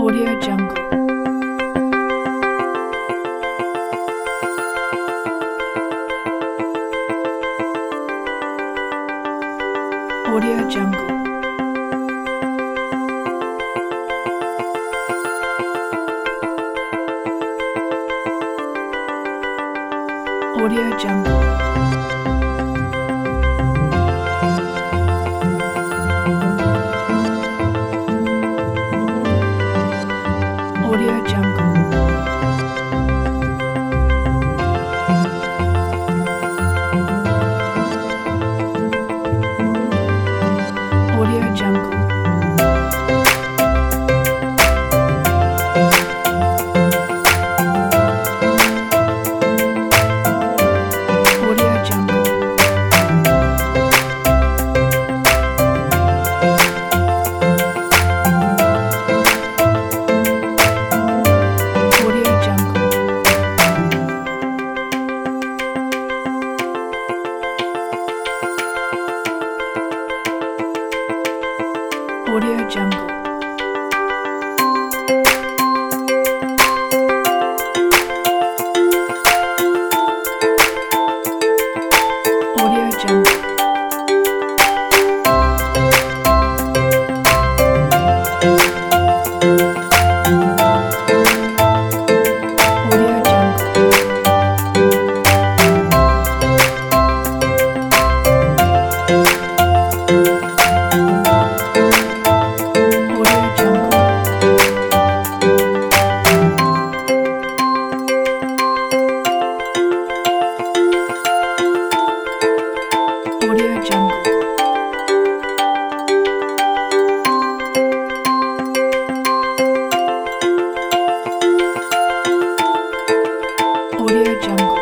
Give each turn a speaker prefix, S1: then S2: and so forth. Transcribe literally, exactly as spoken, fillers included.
S1: Audio Jungle. Audio Jungle. Audio Jungle. Audio Jungle. Audio Jungle. Audio Jungle. Audio Jungle. Audio Jungle. Audio Jungle. Audio Jungle. Audio Jungle. Audio Jungle. Audio Jungle.